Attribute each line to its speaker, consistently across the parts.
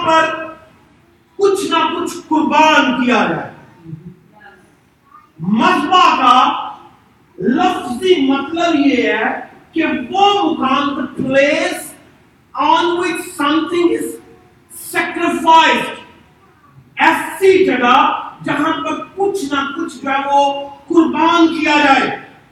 Speaker 1: پر کچھ نہ کچھ قربان کیا جائے. مذبح کا لفظی مطلب یہ ہے کہ وہ مقام, the place on which something is sacrificed, ایسی جگہ جہاں پر کچھ نہ کچھ جو ہے وہ قربان کیا جائے.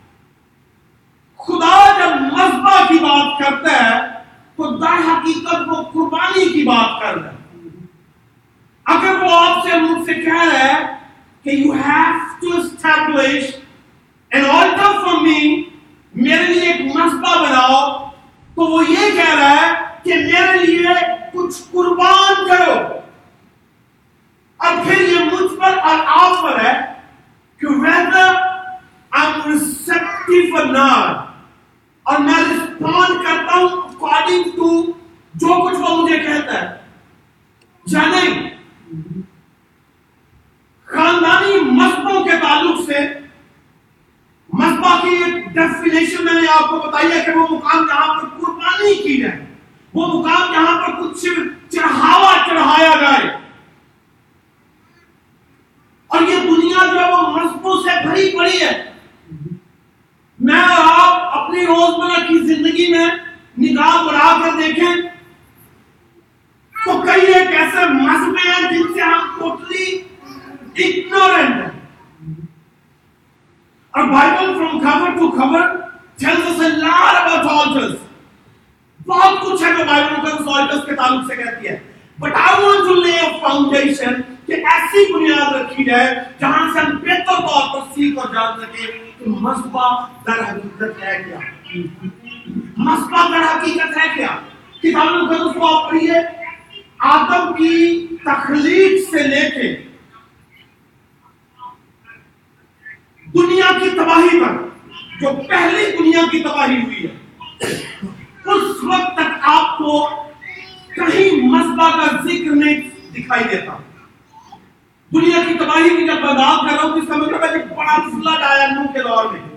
Speaker 1: خدا جب مذبح کی بات کرتا ہے تو در حقیقت وہ قربانی کی بات کر رہا ہے. اگر وہ آپ سے مجھ سے کہہ رہا ہے کہ you have to establish an altar for me, میرے لیے ایک مذبح بناؤ, تو وہ یہ کہہ رہا ہے کہ میرے لیے کچھ قربان کرو. اور پھر یہ مجھ پر اور آپ پر ہے کہ whether I'm receptive or not, اور میں رسپونڈ کرتا ہوں according to جو کچھ وہ مجھے کہتا ہے یا نہیں. خاندانی مذہبوں کے تعلق سے مذبح کی ایک ڈیفینیشن میں نے آپ کو بتائی ہے کہ وہ مقام جہاں پر قربانی کی جائے, وہ مقام جہاں پر کچھ چڑھاوا چڑھایا جائے. اور یہ دنیا جو ہے وہ مذہبوں سے بھری پڑی ہے. میں اور آپ اپنی روزمرہ کی زندگی میں نگاہ بڑھا کر دیکھیں تو کئی ایک ایسے مذہب ہیں جن سے ہم ٹوٹلی ignorant ہے. اور Bible from cover to cover tells us a lot about altars. بہت کچھ ہے جو بائبل مقدس altars کے تعلق سے کہتی ہے. But I want to lay a foundation کہ ایسی بنیاد رکھی جائے جہاں سے ہم بہتر طور پر سیکھ اور جان سکیں کہ مذبح در حقیقت ہے کیا. مذبح در حقیقت ہے کیا. کتاب مقدس کو آپ پڑھیے, آدم کی تخلیق سے لے کے دنیا کی تباہی تک, جو پہلی دنیا کی تباہی ہوئی ہے, اس وقت تک آپ کو کہیں مذبح کا ذکر نہیں دکھائی دیتا. دنیا کی تباہی کی جب میں بات کر رہا ہوں تو اس کا مطلب ہے کہ بڑا فلڈ آیا نوح کے دور میں.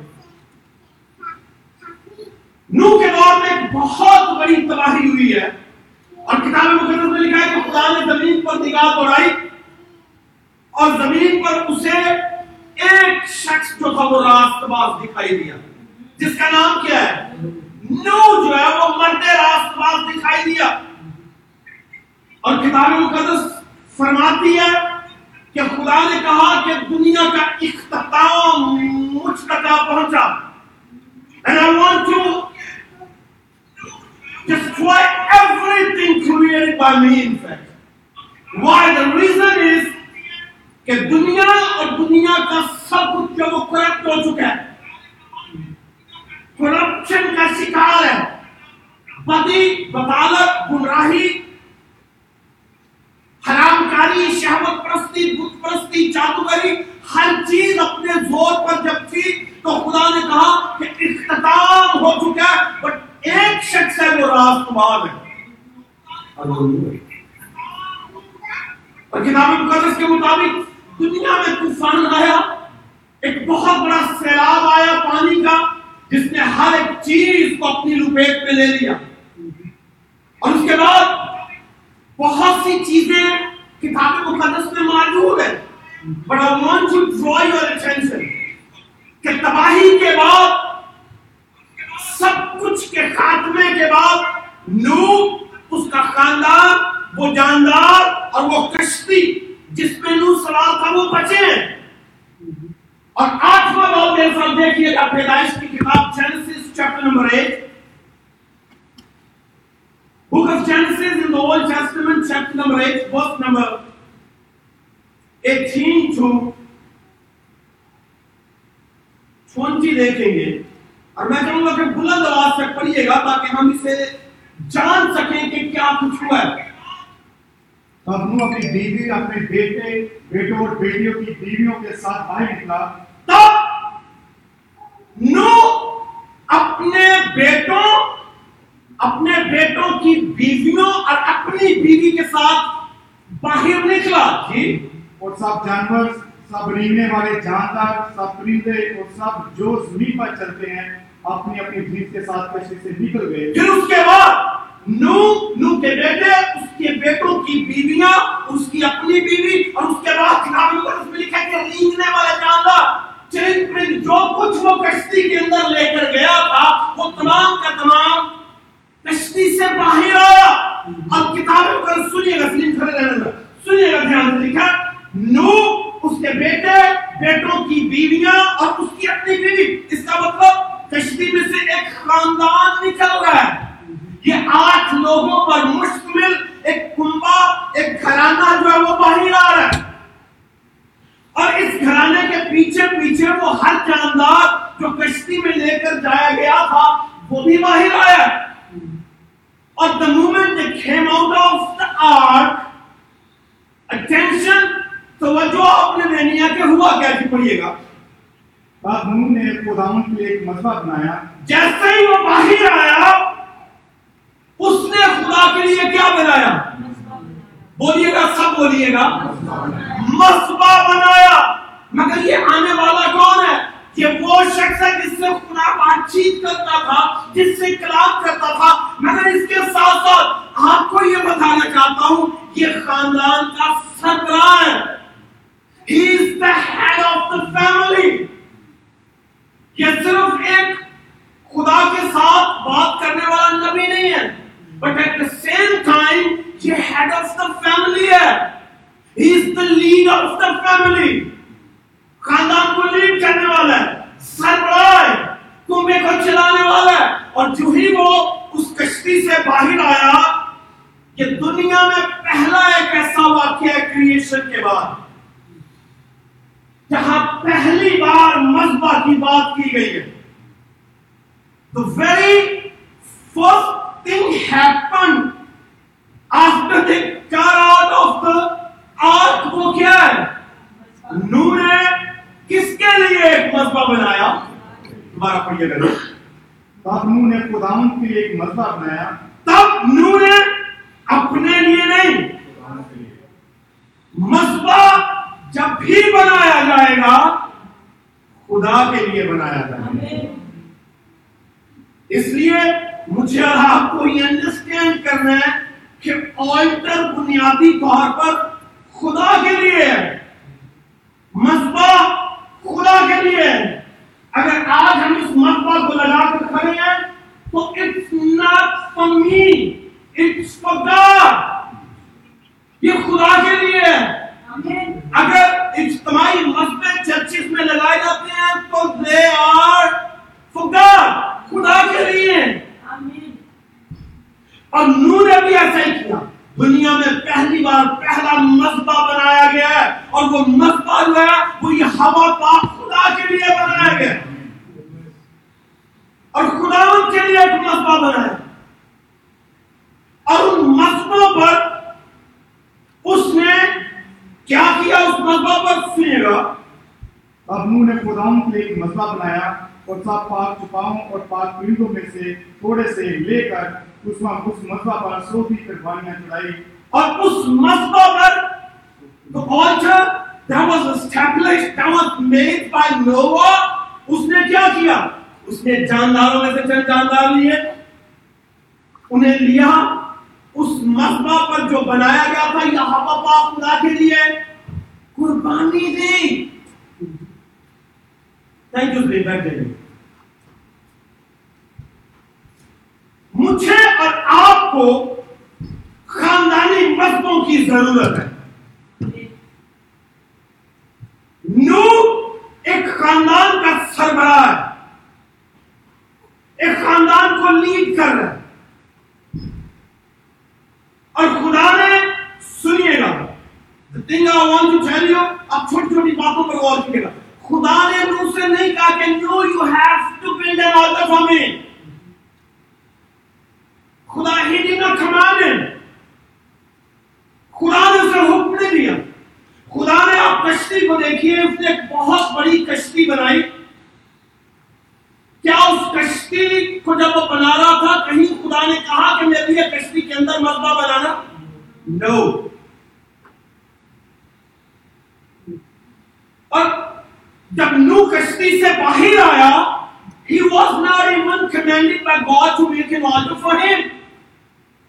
Speaker 1: نوح کے دور میں ایک بہت بڑی تباہی ہوئی ہے, اور کتاب مقدس میں لکھا ہے کہ خدا نے زمین پر نگاہ دوڑائی اور زمین پر اسے ایک شخص جو تھا وہ راست باز دکھائی دیا, جس کا نام کیا ہے نوح. جو ہے وہ مرد راست باز دکھائی دیا. اور کتاب مقدس فرماتی ہے کہ خدا نے کہا کہ دنیا کا اختتام مجھ تک پہنچا. And I want to destroy everything created by me, in fact. Why? The reason is کہ دنیا اور دنیا کا سب کچھ جو وہ کرپٹ ہو چکا ہے, کرپشن کا شکار ہے. بدی, بطالت, گمراہی, حرام کاری, شہوت پرستی, بت پرستی, جادوگری, ہر چیز اپنے زور پر جب تھی تو خدا نے کہا کہ اختتام ہو چکا ہے, بٹ ایک شخص ہے وہ راست باز ہے. اور کتاب مقدس کے مطابق دنیا میں طوفان آیا, ایک بہت بڑا سیلاب آیا پانی کا, جس نے ہر ایک چیز کو اپنی لپیٹ میں لے لیا. اور اس کے بعد بہت سی چیزیں کتاب مقدس میں موجود ہیں. But I want to draw your attention کہ تباہی کے بعد, سب کچھ کے خاتمے کے بعد, نوح, اس کا خاندان, وہ جاندار اور وہ کشتی جس میں نوح سوار تھا وہ بچے ہیں. اور 8واں باب میرے ساتھ دیکھیے گا, پیدائش کی کتاب Genesis chapter number 8. Book of Genesis in the Old Testament chapter number 8 verse number 18 to 20 دیکھیں گے. اور میں چاہوں گا کہ بلند آواز سے پڑھیے گا تاکہ ہم اسے جان سکیں کہ کیا کچھ ہوا ہے.
Speaker 2: تب نوح اپنی بیوی, اپنے بیٹوں اور بیٹیوں کی بیویوں کے ساتھ باہر نکلا.
Speaker 1: تب نوح اپنے بیٹوں کی بیویوں اور اپنی بیوی کے ساتھ باہر نکلا. جی.
Speaker 2: اور سب جانور, سب رینگنے والے جاندار, سب پرندے اور سب جو زمین پر چلتے ہیں اپنی اپنی جنس کے ساتھ کشتی سے نکل گئے.
Speaker 1: پھر اس کے بعد नूह के बेटे, उसके बेटों की बीवियां, उसकी अपनी बीवी, और उसके बाद किताब मुकद्दस में लिखा है कि रेंगने वाला जानवर, चिरंद, जो कुछ वो कश्ती के अंदर लेकर गया था, वो तमाम का तमाम कश्ती से बाहर आया। अब किताब मुकद्दस सुनिएगा, सुनिएगा ध्यान से, लिखा नूह, उसके बेटे, बेटों की बीवियां और उसकी अपनी बीवी। इसका मतलब कश्ती में से एक खानदान निकल रहा है। ये 8 लोगों पर मुश्तमिल एक कुंबा, एक घराना जो है वो बाहर आ रहा है, और इस घराने के पीछे पीछे वो हर जानदार जो कश्ती में लेकर जाया गया था वो भी बाहर आया। और the moment they came out of the ark, attention, तो वो जो आपने देनिया के हुआ क्या जी, पढ़िएगा।
Speaker 2: तब नूह ने खुदावंद के लिए एक मज़बा बनाया।
Speaker 1: जैसे ही वो बाहर आया, उसने खुदा के लिए क्या बनाया? बोलिएगा, सब बोलिएगा, मसबा बनाया। मगर ये आने वाला कौन है? ये वो शख्स है जिससे खुदा बातचीत करता था, जिससे कलाम करता था। मगर इसके साथ साथ आपको ये बताना चाहता हूं, ये खानदान का सरबराह है। He is the head of the family. ये सिर्फ एक खुदा के साथ बात करने वाला नबी नहीं है, but at the same time ये head of the family है। He is the leader of the family. खानदान को लीड करने वाला है, सरबराह है, कुंबे को चलाने वाला है। और जो ही वो उस कश्ती से बाहर आया, ये दुनिया में पहला एक ऐसा वाक्य है क्रिएशन के बाद जहां पहली बार मज़बा की बात की गई है। The very first thing happened after they got out of the ark, वो क्या है? नूह ने किसके लिए एक मज़बा बनाया? दोबारा पढ़िएगा।
Speaker 2: तब नूह ने खुदावंद के लिए एक मज़बा बनाया।
Speaker 1: तब नूह ने अपने लिए नहीं, मज़बा जब भी बनाया जाएगा खुदा के लिए बनाया जाएगा। इसलिए मुझे और आपको ये अंडरस्टैंड करना है कि ऑल्टर बुनियादी तौर पर खुदा के लिए है, मज़बा खुदा के लिए है। अगर आज हम इस मज़बा को लगाकर खड़े हैं तो it's not for me, it's for God. ये खुदा के लिए है। अगर इज्तिमाई मसबे चर्चिस में लगाए जाते हैं तो दे आर फॉर गॉड, खुदा के लिए। और नूह ने भी ऐसा ही किया। दुनिया में पहली बार पहला मज़बा बनाया गया है, और वो मज़बा जो है वो ये हवा पाक खुदा के लिए बनाया गया, और खुदावंद के लिए एक मज़बा बनाया। और उन मज़बों पर उसने क्या किया? उस मज़बा पर सुनिएगा।
Speaker 2: अब नूह ने खुदावंद के लिए एक मज़बा बनाया और सब पाक चुपाओं और पाक परिंदों में से थोड़े से लेकर उस मज़बा पर सोती कुर्बानियां चढ़ाई।
Speaker 1: और उस मज़बा पर the altar that was established, that was made by Noah, उसने क्या किया? उसने जानदारों में से चंद जानदार लिए, उन्हें लिया, उस मज़बा पर जो बनाया गया था यहाँ पाक खुदा के लिए कुर्बानी दी। Thank you. मुझे और आपको खानदानी मज़बों की जरूरत है। नूह एक खानदान का सरबराह है, एक खानदान को लीड कर रहा है। और खुदा ने, सुनिएगा, the thing I want to tell you, आप छोटी छोटी बातों पर गौर कीजिएगा। खुदा ने नूह से नहीं कहा कि Noah, you have to build an altar for me. खुदा, he did not command him. खुदा ने उसे हुक्म नहीं दिया। खुदा ने, आप कश्ती को देखिए, उसने एक बहुत बड़ी कश्ती बनाई। क्या उस कश्ती को जब वो बना रहा था, कहीं खुदा ने कहा कि मेरे लिए कश्ती के अंदर मज़बा बनाना? नो। और जब नूह कश्ती से बाहर आया, he was not even commanded by God to make an altar for him.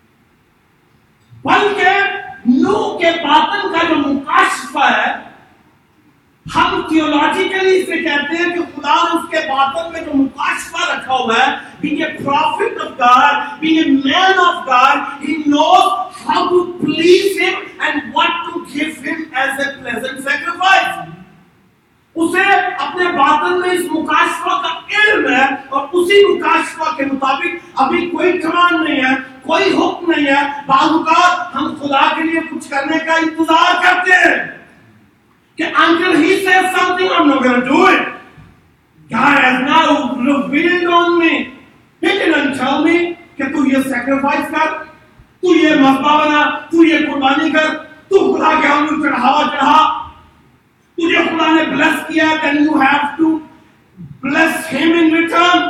Speaker 1: باطن میں جو مکاشفہ رکھا ہوا ہے, being a prophet of God, being a man of God, he knows how to please him and what to give him as a pleasant sacrifice. اسے اپنے باطن میں اس مکاشفہ کا علم ہے, اور اسی مکاشفہ کے مطابق ابھی کوئی کمان نہیں ہے, کوئی حکم نہیں ہے. بعض اوقات ہم خدا کے لیے کچھ کرنے کا انتظار کرتے ہیں کہ until he says something I'm not going to do it. God has now revealed on me. He didn't tell me کہ تو یہ sacrifice کر, تو یہ مذبح بنا, تو یہ قربانی کر, تو خدا کے ہم چڑھاوا چڑھا, تجھے خدا نے bless کیا, then you have to bless him in return.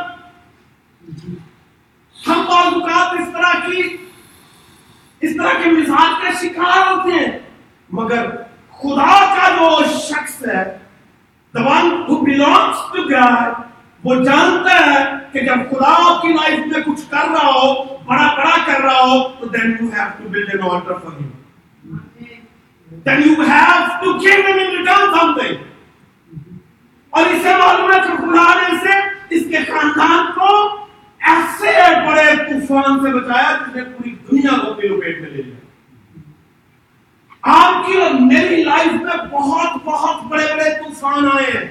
Speaker 1: ہم بعض اوقات اس طرح کے مزاج کا شکار ہوتے ہیں, مگر خدا کا جو شخص ہے, the one who belongs to God, وہ جانتا ہے کہ جب خدا آپ کی لائف میں کچھ کر رہا ہو, بڑا کر رہا ہو, تو then you have to build an altar for him. Then you have to give him in return something. اور اسے معلوم ہے کہ خدا نے اس کے خاندان کو ایسے بڑے طوفان سے بچایا جس نے پوری دنیا کو اپنی لپیٹ میں لے لیا. آپ کی اور میری لائف میں بہت بڑے طوفان آئے ہیں,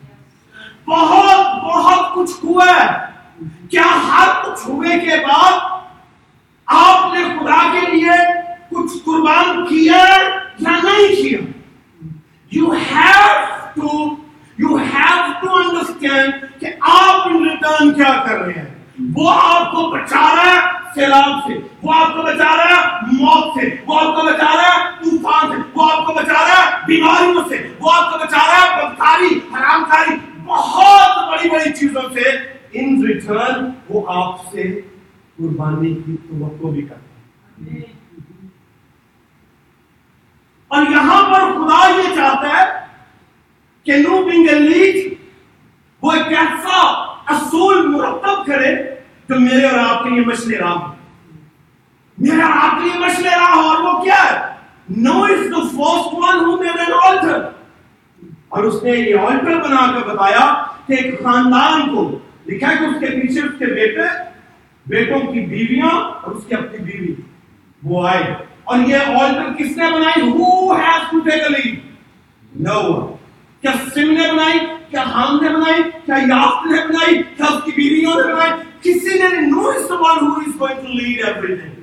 Speaker 1: بہت کچھ ہوا ہے. کیا ہر کچھ ہوئے کے بعد آپ نے خدا کے لیے کچھ قربان کیا یا نہیں کیا؟ You have to understand کہ آپ ان ریٹرن کیا کر رہے ہیں. وہ آپ کو بچا رہا ہے سیلاب سے, وہ آپ کو بچا رہا ہے موت سے, وہ آپ کو بچا رہا ہے طوفان سے, وہ آپ کو بچا رہا ہے بیماریوں سے, وہ آپ کو بچا رہا ہے بدکاری, حرام کاری, بہت بڑی چیزوں سے. ان ریٹرن وہ آپ سے قربانی کی توقع بھی کرتا ہے. اور یہاں پر خدا یہ چاہتا ہے کہ نو بینگ اے لیڈ, وہ ایک ایسا اصول مرتب کرے جو میرے اور آپ کے لیے مشعل راہ ہو. میرے اور آپ کے لیے مشعل راہ ہو, اور وہ کیا ہے؟ Noah is the first one who made an altar. اور اس نے یہ آلٹر بنا کر بتایا کہ ایک خاندان کو لکھا ہے کہ اس کے پیچھے اس کے بیٹوں کی بیویاں اور اس کی اپنی بیوی وہ آئے. اور یہ آلٹر کس نے بنائی؟ Who has to take a lead? No one. کیا سم نے بنائی؟ کیا حام نے بنائی؟ کیا یافت نے بنائی؟ کیا اس کی بیویوں نے بنائی؟ کسی نے نہیں. No is the one who is going to lead everything.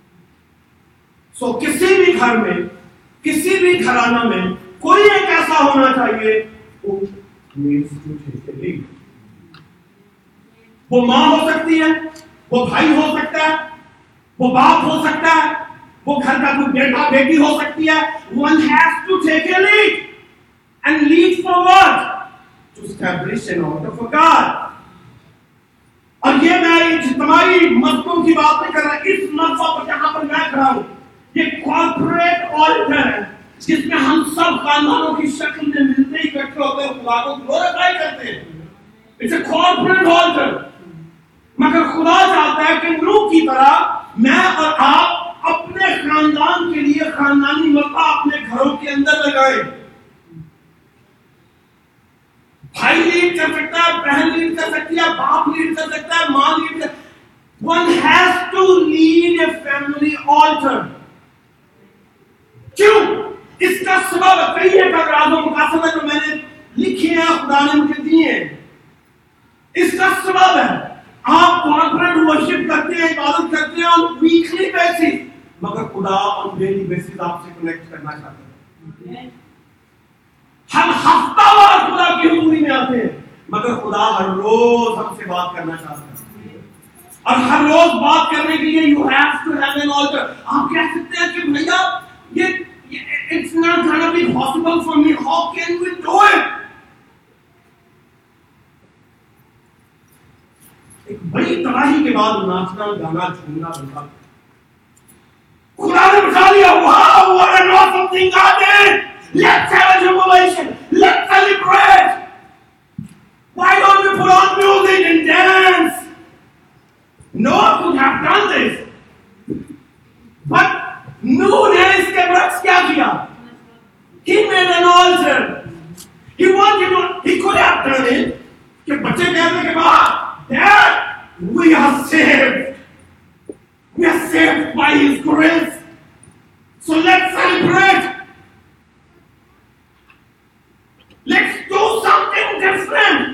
Speaker 1: So کسی بھی گھر میں, کسی بھی گھرانہ میں کوئی ایک ایسا ہونا چاہیے who needs to take a lead. وہ ماں ہو سکتی ہے, وہ بھائی ہو سکتا ہے, وہ باپ ہو سکتا ہے, وہ گھر کا کوئی بیٹا بیٹی ہو سکتی ہے. One has to take a lead. And lead for what? To establish an altar for God. اور یہ میں اجتماعی مذہبوں کی بات نہیں کر رہا, اس مذہب پر جہاں پر میں کھڑا ہوں یہ کارپوریٹ آلٹر ہے جس میں ہم سب خاندانوں کی شکل میں ملتے ہی اکٹھے ہوتے ہیں, خدا کو گلوریفائی کرتے ہیں. It's a corporate altar. مگر خدا چاہتا ہے کہ نوح کی طرح میں اور آپ اپنے خاندان کے لیے خاندانی مذبح اپنے گھروں کے اندر لگائیں. بھائی لیڈ کر سکتا ہے, بہن لیڈ کر سکتی ہے, باپ لیڈ کر سکتا ہے, ماں لیڈ کر. One has to lead a family altar. کیوں؟ اس کا سبب کئی ایک اغراض و مقاصد جو میں نے لکھی ہیں خدا نے مجھے دیے ہیں. اس کا سبب ہے آپ کارپوریٹ ورشپ کرتے ہیں, عبادت کرتے ہیں on weekly basis, مگر خدا on daily basis آپ سے کنیکٹ کرنا چاہتے ہیں. ہم ہفتہ وار خدا کی حضوری میں آتے ہیں, مگر خدا ہر روز ہم سے بات کرنا چاہتا ہے. اور ہر روز بات کرنے کے لیے you have to have an altar. آپ کہہ سکتے ہیں کہ بھیا یہ it's not gonna be possible for me. How can we do it? ایک بڑی تباہی کے بعد ناچنا, گانا, جھومنا بنتا. خدا نے بچا لیا. Wow, what an awesome thing God did. Let's have a jubilation. Let's celebrate. Why don't we put on music and dance? Noah could have done this. But Noah نے اس کے برعکس کیا کیا? He made an altar. He could have done it کہ بچے کہنے کے بعد Dad, we are saved. We are saved by His grace. So let's celebrate. Let's do something different.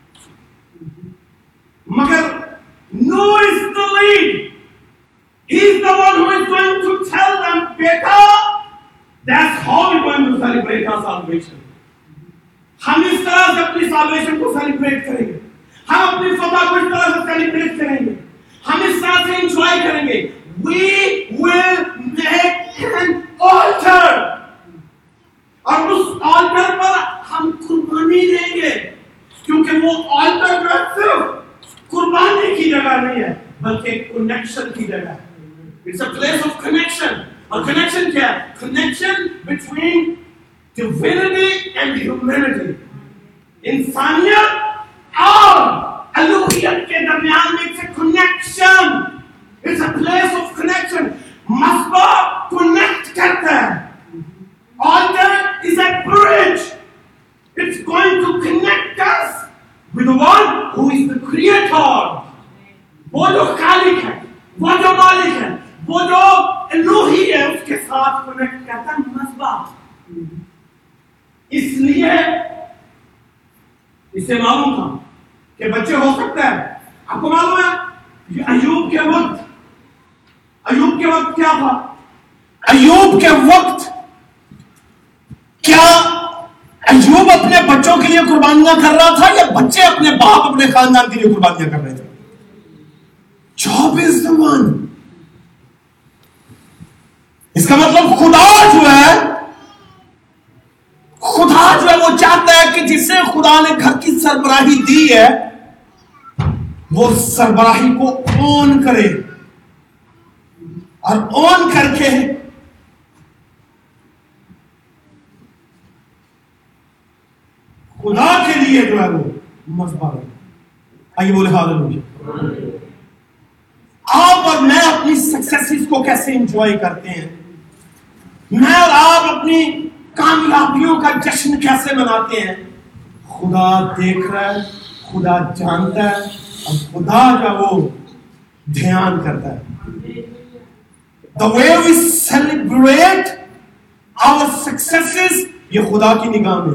Speaker 1: Magar Noah is the lead. He's the one who is going to tell them, beta, that's how we're going to celebrate our salvation. ہم اس طرح سے اپنی salvation کو celebrate کریں گے. ہم اپنی فتح کو اس طرح سے celebrate کریں گے. ہم اس طرح سے enjoy کریں گے. We will make an altar. اور اس altar پر ہم قربانی دیں گے. کیونکہ وہ altar جو ہے صرف قربانی کی جگہ نہیں ہے بلکہ connection کی جگہ ہے. It's a place of connection. اور connection کیا ہے؟ Connection between divinity and humanity. انسانیت اور الوہیت کے درمیان میں ایک connection. It's a place of connection. مذبح connect کرتا ہے. Altar is a bridge. It's going to connect us with the one who is the creator. وہ جو خالق ہے, وہ جو مالک ہے, وہ جو الوہی ہے, اس کے ساتھ کنیکٹ کرتا ہے مذبح. اس لیے اسے معلوم تھا کہ بچے ہو سکتے ہیں. آپ کو معلوم ہے کہ ایوب کے وقت کیا تھا؟ ایوب کے وقت کیا ایوب اپنے بچوں کے لیے قربانیاں کر رہا تھا یا بچے اپنے باپ اپنے خاندان کے لیے قربانیاں کر رہے تھے؟ Job is the one. اس کا مطلب خدا جو ہے وہ چاہتا ہے کہ جسے خدا نے گھر کی سربراہی دی ہے وہ سربراہی کو اون کرے اور اون کر کے خدا کے لیے جو ہے وہ مذبح ہے. آئیے بولے ہاللیلویا. آپ اور میں اپنی سکسیسز کو کیسے انجوائے کرتے ہیں, میں اور آپ اپنی کامیابیوں کا جشن کیسے مناتے ہیں, خدا دیکھ رہا ہے, خدا جانتا ہے اور خدا کا وہ دھیان کرتا ہے. The way we celebrate our successes یہ خدا کی نگاہ میں.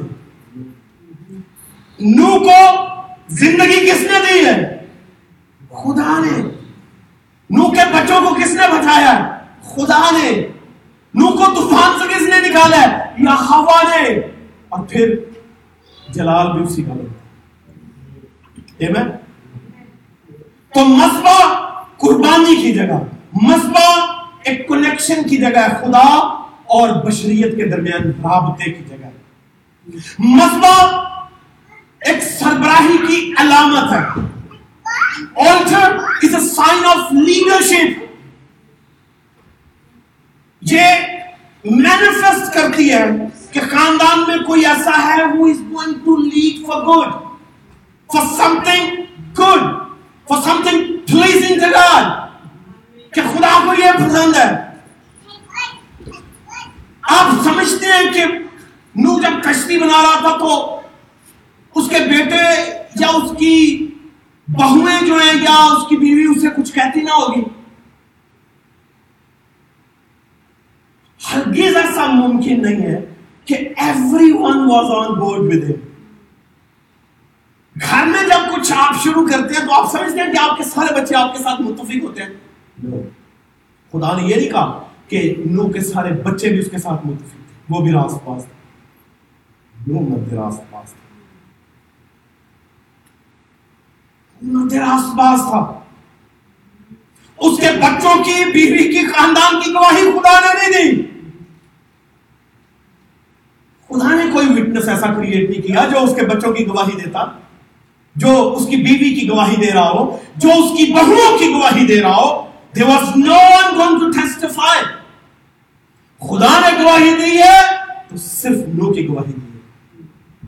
Speaker 1: نوح کو زندگی کس نے دی ہے؟ خدا نے. نوح کے بچوں کو کس نے بچایا؟ خدا نے. نوح کو طوفان سے کس نے نکالا ہے؟ یہوہ نے. اور پھر جلال بھی اسی کا لگا. تو مذبح قربانی کی جگہ, مذبح ایک کنیکشن کی جگہ ہے, خدا اور بشریت کے درمیان رابطے کی جگہ ہے. مذبح ایک سربراہی کی علامت ہے. Altar is a sign of leadership. یہ manifest کرتی ہے کہ خاندان میں کوئی ایسا ہے who is going to lead for good, for something good, for something pleasing to God. کہ خدا کو یہ پسند ہے. آپ سمجھتے ہیں کہ نوح جب کشتی بنا رہا تھا تو اس کے بیٹے یا اس کی بہویں جو ہیں یا اس کی بیوی اسے کچھ کہتی نہ ہوگی؟ ہرگز ایسا ممکن نہیں ہے کہ everyone was on board with him. گھر میں جب کچھ آپ شروع کرتے ہیں تو آپ سمجھتے ہیں کہ آپ کے سارے بچے آپ کے ساتھ متفق ہوتے ہیں. خدا نے یہ نہیں کہا کہ نوح کے سارے بچے بھی اس کے ساتھ متفق تھے, وہ بھی راست باز تھے. نوح مدد راست باز تھا, راست باز تھا. اس کے بچوں کی, بیوی کی, خاندان کی گواہی خدا نے نہیں دی. خدا نے کوئی وٹنس ایسا کریٹ نہیں کیا جو اس کے بچوں کی گواہی دیتا, جو اس کی بیوی کی گواہی دے رہا ہو, جو اس کی بہوؤں کی گواہی دے رہا ہو. There was no one going to testify. خدا نے گواہی دی ہے تو صرف نوح کی گواہی دی ہے.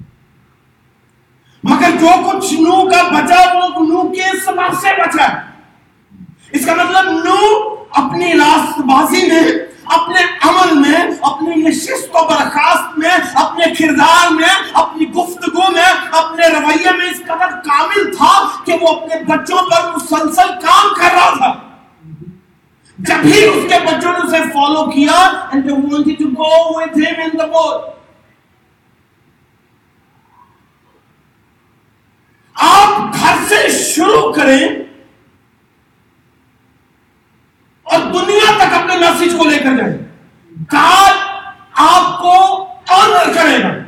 Speaker 1: مگر جو کچھ نوح کا بچا وہ نوح کے سبب سے بچا. اس کا مطلب نوح اپنی راست بازی میں, اپنے عمل میں, اپنے نشست و برخاست میں, اپنے کردار میں, اپنی گفتگو میں, اپنے رویے میں اس قدر کامل بچوں پر مسلسل کام کر رہا تھا. جب ہی اس کے بچوں نے اسے فالو کیا and they wanted to go with him in the boat. آپ گھر سے شروع کریں اور دنیا تک اپنے میسج کو لے کر جائیں. God آپ کو آنر کرے گا.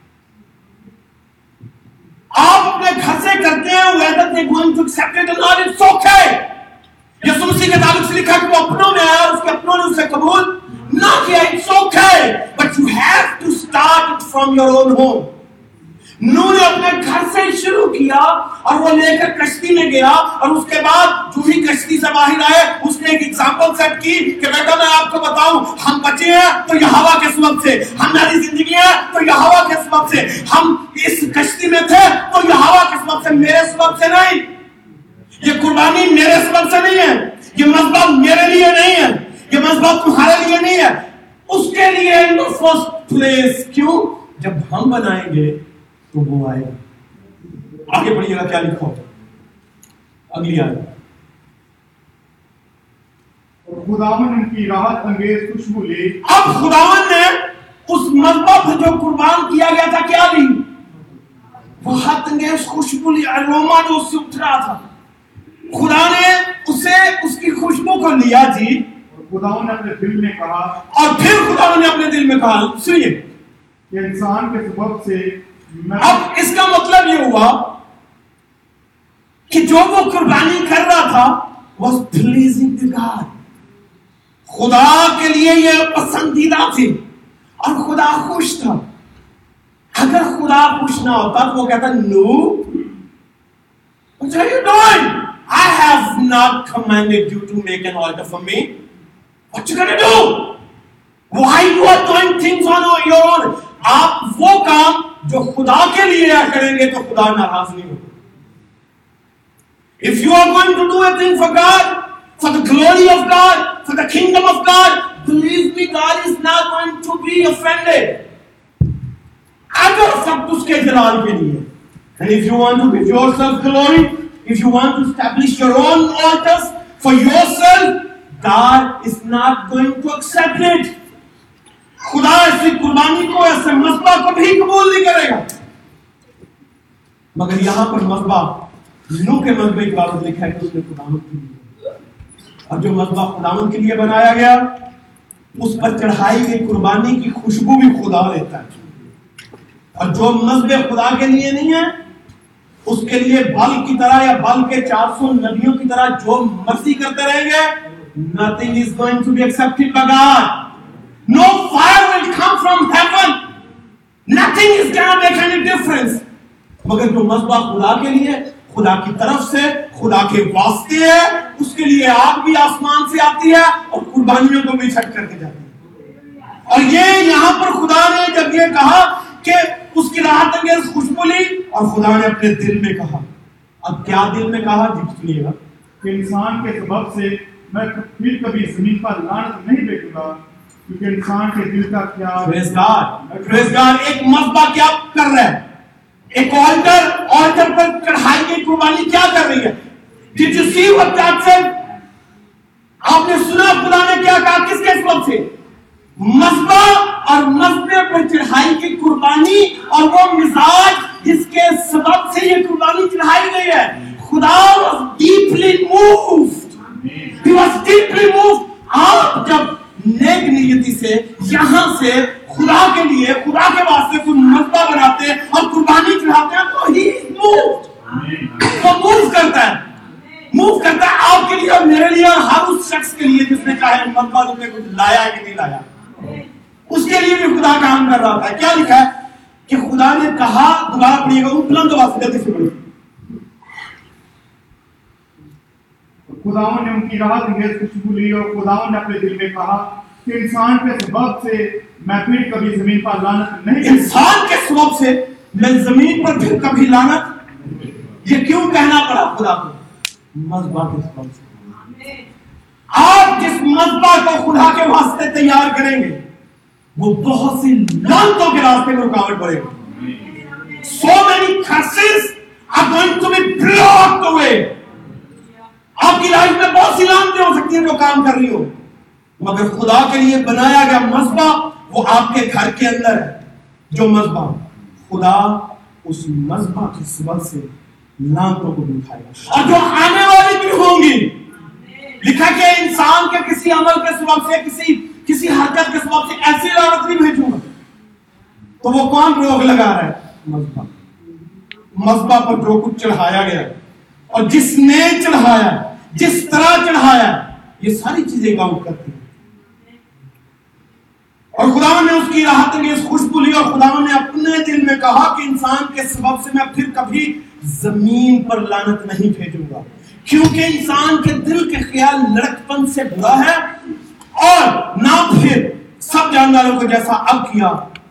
Speaker 1: آپ اپنے گھر سے کرتے ہیں whether they're going to accept it or not, it's okay. یسوع مسیح کے تعلق سے لکھا کہ وہ اپنوں میں آیا اور اس کے اپنوں نے اسے قبول نہ کیا. It's okay, but you have to start it from your own home. نوح نے اپنے گھر سے شروع کیا اور وہ لے کر کشتی میں گیا اور اس کے بعد جو ہی کشتی سے باہر آئے اس نے ایک ایگزامپل سیٹ کی کہ بیٹا میں آپ کو بتاؤں ہم بچے ہیں تو یہوہ کے سبب سے, ہماری زندگی ہے تو یہوہ کے سبب سے, ہم اس کشتی میں تھے تو یہوہ کے سبب سے, میرے سبب سے نہیں. یہ قربانی میرے سبب سے نہیں ہے, یہ مذبح میرے لیے نہیں ہے, یہ مذبح تمہارے لیے نہیں ہے, اس کے لیے in the first place. کیوں؟ جب ہم بنائیں گے تو وہ آئے گا. آگے پڑھیے گا کیا لکھا ہوگا اگلی آیت.
Speaker 2: اور خداوند ان کی راحت انگیز خوشبو لے.
Speaker 1: اب خداوند نے اس مذبح پر جو قربان کیا گیا تھا کیا لی؟ راحت انگیز خوشبو لی. اروما جو اس سے اٹھ رہا تھا, خدا نے اسے اس کی خوشبو کو لیا جی.
Speaker 2: اور خداوند نے اپنے دل میں کہا,
Speaker 1: اور پھر خداوند نے اپنے دل میں کہا, سنیے
Speaker 2: کہ انسان کے سبب سے.
Speaker 1: اب اس کا مطلب یہ ہوا کہ جو وہ قربانی کر رہا تھا was pleasing to God. خدا کے لیے یہ پسندیدہ تھی اور خدا خوش تھا. اگر خدا خوش نہ ہوتا تو وہ کہتا نو, what are you doing? I have not commanded you to make an altar for me. What you gonna do? Why you are doing things on your own? آپ وہ کام جو خدا کے لیے کریں گے تو خدا ناراض نہیں ہوگا. If you are going to do a thing for God, for the glory of God, for the kingdom of God, believe me, God is not going to be offended. اگر سب اس کے جلال کے لیے, and if you want to give yourself glory, if you want to establish your own altars for yourself, God is not going to accept it. خدا ایسی قربانی کو, ایسے مذبح کو بھی قبول نہیں کرے گا. مگر یہاں پر مذبح نوح کے مذبح کی بات لکھا ہے کہ اس نے خداوند کے لیے, اور جو مذبح خداوند کے لیے بنایا گیا اس پر چڑھائی گئی قربانی کی خوشبو بھی خدا لیتا ہے. اور جو مذبح خدا کے لیے نہیں ہے اس کے لیے بل کی طرح یا بل کے 400 نبیوں کی طرح جو مرضی کرتے رہیں گے, nothing is going to be accepted by God. No fire will come from heaven. Nothing is going to make any difference. مگر جو مذبح خدا کے لیے, خدا کی طرف سے, خدا کے واسطے ہے, اس کے لیے آگ بھی آسمان سے آتی ہے اور قربانیوں کو بھی چھٹ کر کے جاتی ہے. اور یہ یہاں پر خدا نے جب یہ کہا کہ اس کی راحت انگیز خوشبو لی, اور خدا نے اپنے دل میں کہا. اب کیا دل میں کہا جی سنیے گا,
Speaker 2: کہ انسان کے سبب سے میں پھر کبھی زمین پر لعنت نہیں بھیجوں گا, کیونکہ انسان کے دل کا خیال.
Speaker 1: Praise God. ایک مذبح کیا کر رہا ہے, ایک آلٹر پر چڑھائی کی قربانی کیا کر رہی ہے. Did you see what God said? آپ نے سنا خدا نے کیا کہا, کس کے سبب سے؟ مذبح اور مذبح پر چڑھائی کی قربانی, اور وہ مزاج جس کے سبب سے یہ قربانی چڑھائی گئی ہے. خدا was deeply moved. He was deeply moved. آپ جب نیک نیتی سے یہاں سے خدا کے لیے, خدا کے واسطے کوئی مذبح بناتے اور قربانی چڑھاتے ہیں تو ہی وہ موو کرتا ہے, موو کرتا ہے آپ کے لیے اور میرے لیے اور ہر اس شخص کے لیے جس نے چاہے مذبح روپ میں کچھ لایا ہے کہ نہیں لایا, اس کے لیے بھی خدا کام کر رہا تھا. کیا لکھا ہے کہ خدا نے کہا, دوبارہ پڑھیے گا بلند آواز سے جلدی سے پڑھیے.
Speaker 2: خداوند نے ان کی راحت انگیز خوشبو لی, اور خداوند نے اپنے دل میں کہا کہ انسان کے سبب سے میں پھر کبھی زمین پر لعنت نہیں.
Speaker 1: انسان کے سبب سے میں زمین پر پھر کبھی لعنت. یہ کیوں کہنا پڑا خدا کو؟ مذبح کے سبب سے. آپ جس مذبح کو خدا کے واسطے تیار کریں گے وہ بہت سی لعنتوں کے راستے میں رکاوٹ پڑے گا. So many curses are going to be blocked away. آپ کی لائف میں بہت سی لانتیں ہو سکتی ہیں جو کام کر رہی ہو، مگر خدا کے لیے بنایا گیا مذبح وہ آپ کے گھر کے اندر ہے. جو مذبح خدا اس مذبح کی سبب سے لانتوں کو بھی اٹھائے گا، اور جو آنے والی بھی ہوں گی. لکھا کہ انسان کے کسی عمل کے سبب سے کسی حرکت کے سبب سے ایسی لعنت نہیں بھیجوں گا. تو وہ کون روک لگا رہا ہے؟ مذبح پر جو کچھ چڑھایا گیا اور جس نے چڑھایا، جس طرح چڑھایا، یہ ساری چیزیں کاؤنٹ کرتی ہیں. اور خدا نے اس کی راحت میں اس خوشبو لی، اور خدا نے اپنے دل میں کہا کہ انسان کے سبب سے میں پھر کبھی زمین پر لعنت نہیں بھیجوں گا، کیونکہ انسان کے دل کے خیال لڑکپن سے برا ہے، اور نہ پھر سب جانداروں کو جیسا اب کیا.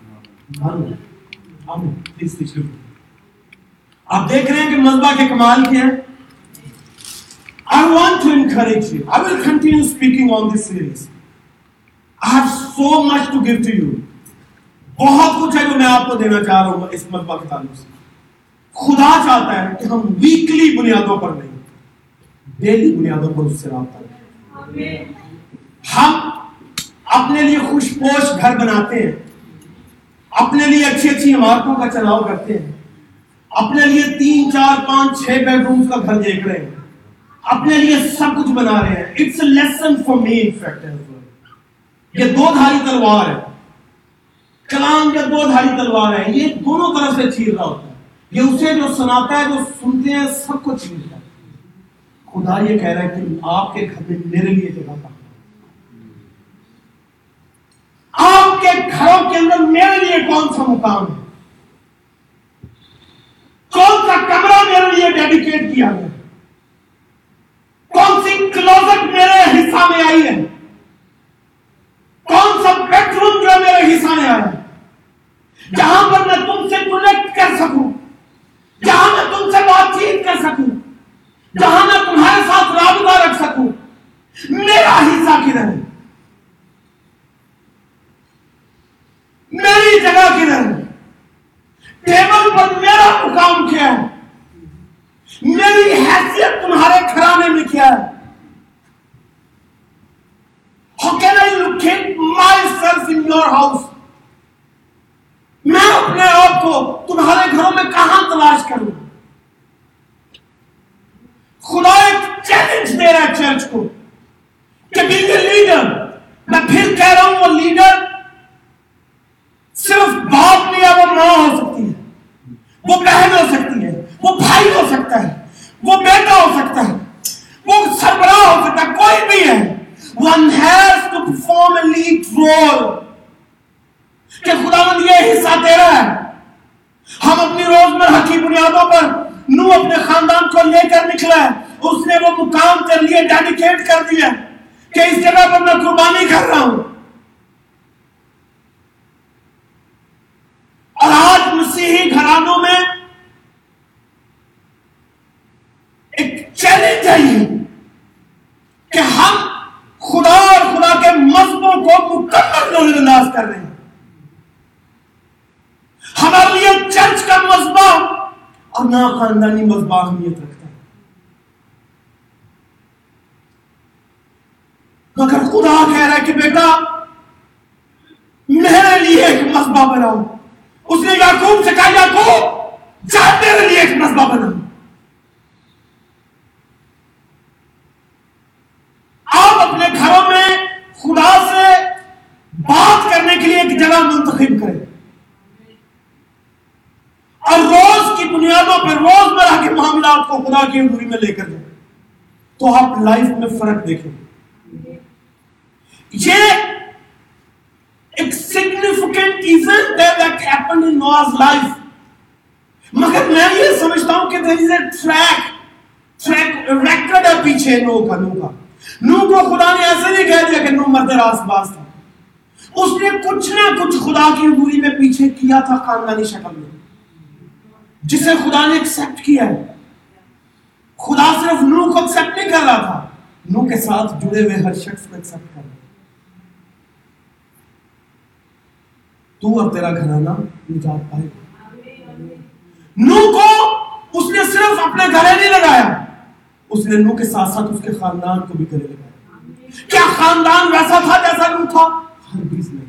Speaker 1: آپ دیکھ رہے ہیں کہ مذبح کے کمال کیا ہے. I want to encourage you. I will continue speaking on this series. I have so much to give to you. بہت کچھ ہے جو میں آپ کو دینا چاہ رہا ہوں اس مذبح کے تعلق سے. خدا چاہتا ہے کہ ہم ویکلی بنیادوں پر نہیں، ڈیلی بنیادوں پر اس سے رابطہ کریں. ہم اپنے لیے خوش پوش گھر بناتے ہیں، اپنے لیے اچھی اچھی عمارتوں کا چناؤ کرتے ہیں، اپنے لیے 3 4 5 6 بیڈ رومز کا گھر دیکھ رہے ہیں، اپنے لیے سب کچھ بنا رہے ہیں. It's a lesson for me in fact. یہ دو دھاری تلوار ہے. کلام جب دو دھاری تلوار ہے، یہ دونوں طرف سے چیر رہا ہوتا ہے. یہ اسے جو سناتا ہے، جو سنتے ہیں، سب کو چیرتا ہے. خدا یہ کہہ رہا ہے کہ آپ کے گھر میں میرے لیے جگہ کہاں، آپ کے گھروں کے اندر میرے لیے کون سا مقام ہے، کون سا کمرہ میرے لیے ڈیڈیکیٹ کیا گیا، کون سی کلوزٹ میرے حصہ میں آئی ہے، کون سا بیڈ روم جو میرے حصہ میں آیا ہے، جہاں پر میں تم سے کنیکٹ کر سکوں، جہاں میں تم سے بات چیت کر سکوں، جہاں میں تمہارے ساتھ رابطہ رکھ سکوں. میرا حصہ کدھر ہے، میری جگہ کدھر ہے، ٹیبل پر میرا مقام کیا ہے، میری حیثیت تمہارے گھرانے میں کیا ہے. How can I locate myself in your house؟ میں اپنے آپ کو تمہارے گھروں میں کہاں تلاش کروں؟ خدا ایک چیلنج دے رہا ہے چرچ کو کہ بینگ اے لیڈر. میں پھر کہہ رہا ہوں، وہ لیڈر صرف باپ نہیں ہے، وہ ماں ہو سکتی ہے، وہ بہن ہو سکتی ہے، وہ بھائی ہو سکتا ہے، وہ بیٹا ہو سکتا ہے، وہ سربراہ ہو سکتا ہے، کوئی بھی ہے. One has to perform a lead role. کہ خداوند یہ حصہ تیرا ہے. ہم اپنی روزمرہ کی بنیادوں پر نو اپنے خاندان کو لے کر نکلا ہے، اس نے وہ مقام کر لیے، ڈیڈیکیٹ کر دیا کہ اس جگہ پر میں قربانی کر رہا ہوں. اور آج مسیحی گھرانوں میں ایک چیلنج ہے یہ کہ ہم خدا اور خدا کے مذہبوں کو مکمل نظر انداز کر رہے ہیں. ہمارے لیے چرچ کا مذہبہ اور نہ خاندانی مذہبہ اہمیت رکھتا ہے، مگر خدا کہہ رہا ہے کہ بیٹا میرے لیے ایک مذہبہ بناؤ. اس نے یعقوب سے کہا، یعقوب جا میرے لیے ایک مذہبہ بناؤ. آپ اپنے گھروں میں خدا سے بات کرنے کے لیے ایک جگہ منتخب کریں، اور روز کی بنیادوں پر روزمرہ کے معاملات کو خدا کی حضوری میں لے کر جائیں، تو آپ لائف میں فرق دیکھیں. یہ ایک significant event that happened in Noah's life. مگر میں یہ سمجھتا ہوں کہ there is a track record ہے پیچھے نو کا. نو کو خدا نے ایسے نہیں کہہ دیا کہ نو مرد راست باز تھا. اس نے کچھ نہ کچھ خدا کی حضوری میں پیچھے کیا تھا خاندانی شکل میں، جسے خدا نے ایکسپٹ کیا ہے. خدا صرف نو کو ایکسپٹ نہیں کر رہا تھا، نو کے ساتھ جڑے ہوئے ہر شخص کو ایکسپٹ کر رہا. تو اور تیرا گھرانہ نجات پائے گا. نو کو اس نے صرف اپنے گھرے نہیں لگایا، اس نے نوح کے ساتھ ساتھ اس کے خاندان کو بھی گلے لگایا. کیا خاندان ویسا تھا جیسا نوح تھا؟ ہرگز نہیں.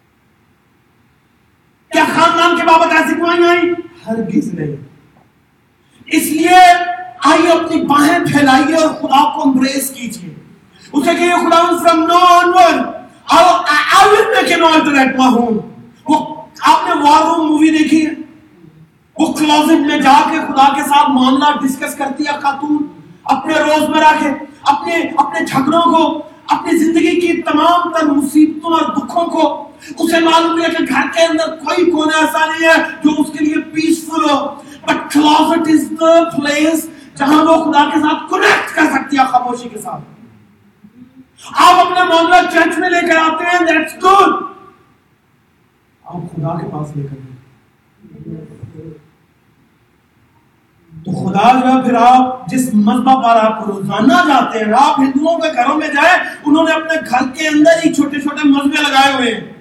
Speaker 1: کیا خاندان کے بابت ایسی گواہیاں آئی؟ ہرگز نہیں. اس لیے آئیے اپنی باہیں پھیلائیے اور خدا کو امبریس کیجیے. اسے کہیے خدا from now onward I will make an altar at my home. وہ آپ نے وار روم مووی دیکھی ہے؟ وہ کلوزٹ میں جا کے خدا کے ساتھ معاملہ ڈسکس کرتی ہے خاتون اپنے روزمرہ کے اپنے جھگڑوں کو, اپنی زندگی کی تمام تر مصیبتوں اور دکھوں کو. اسے معلوم ہے کہ گھر کے اندر کوئی کونا ایسا نہیں ہے جو اس کے لیے پیسفل ہو, but closet is the place جہاں وہ خدا کے ساتھ کنیکٹ کر سکتی ہے خاموشی کے ساتھ. آپ اپنے معاملہ چرچ میں لے کر آتے ہیں, that's good. آپ خدا کے پاس لے کر گئے تو خدا جو ہے پھر آپ جس مذہب پر آپ روزانہ جاتے ہیں, آپ ہندوؤں کے گھروں میں جائیں, انہوں نے اپنے گھر کے اندر ہی چھوٹے چھوٹے مذہب لگائے ہوئے ہیں.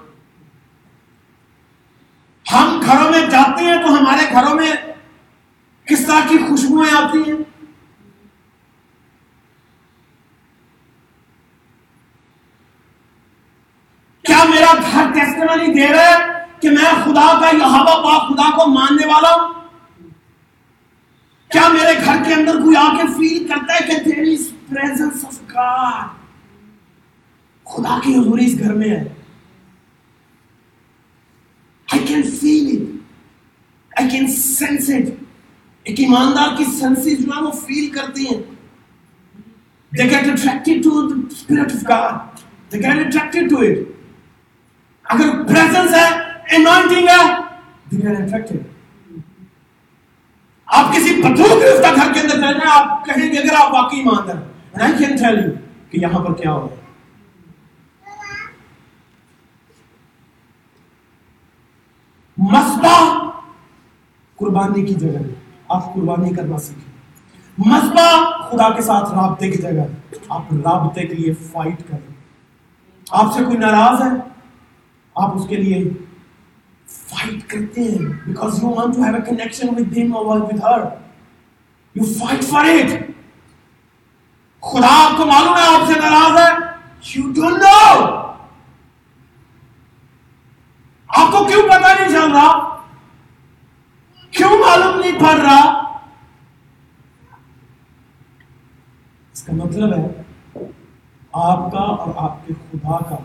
Speaker 1: ہم گھروں میں جاتے ہیں تو ہمارے گھروں میں کس طرح کی خوشبوئیں آتی ہیں. کیا میرا گھر ٹیسٹیمنی دے رہا ہے کہ میں خدا کا یہوہ پاک خدا کو ماننے والا ہوں؟ کیا میرے گھر کے اندر کوئی آ کے فیل کرتا ہے کہ there is presence of God, خدا کی حضوری اس گھر میں ہے؟ I can feel it, I can sense it. ایک ایماندار کی سینسز جو ہے وہ فیل کرتی ہیں. They get attracted to the Spirit of God. They get attracted to it. اگر presence ہے, anointing ہے, they get attracted. آپ کسی بدبو گرفتہ گھر کے اندر چلے جائیں, آپ کہیں گے اگر آپ واقعی ایماندار ہیں, and I can tell you کہ یہاں پر کیا ہو رہا ہے. مذبح قربانی کی جگہ ہے, آپ قربانی کرنا سیکھیں. مذبح خدا کے ساتھ رابطے کی جگہ ہے, آپ رابطے کے لیے فائٹ کریں. آپ سے کوئی ناراض ہے, آپ اس کے لیے فائٹ کرتے ہیں because you want to have a connection with him or with her. You fight for it. خدا آپ کو معلوم ہے آپ سے ناراض ہے, you don't know. آپ کو کیوں پتہ نہیں چل رہا, کیوں معلوم نہیں پڑ رہا؟ اس کا مطلب ہے آپ کا اور آپ کے خدا کا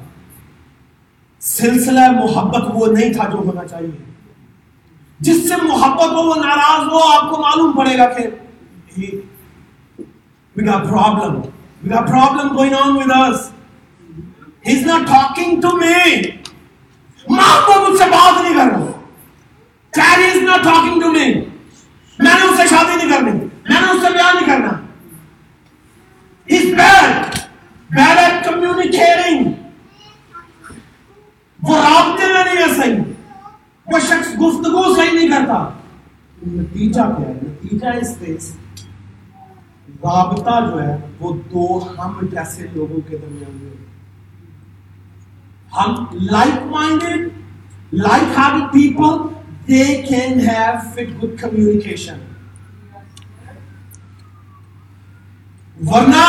Speaker 1: سلسلہ محبت وہ نہیں تھا جو ہونا چاہیے. جس سے محبت ہو وہ ناراض ہو, آپ کو معلوم پڑے گا کہ we got problem going on with us. He's not talking to me. ماں کو مجھ سے بات نہیں کر رہا. Daddy is not talking to me. میں نے اس سے شادی نہیں کرنی, میں نے اس سے بیاہ نہیں کرنا. He's bad at communicating. وہ رابطے میں نہیں ہے صحیح, وہ شخص گفتگو صحیح نہیں کرتا. نتیجہ کیا ہے؟ نتیجہ اس سے رابطہ جو ہے وہ دو ہم جیسے لوگوں کے درمیان میں, ہم like minded, like having people, they can have good communication. ورنہ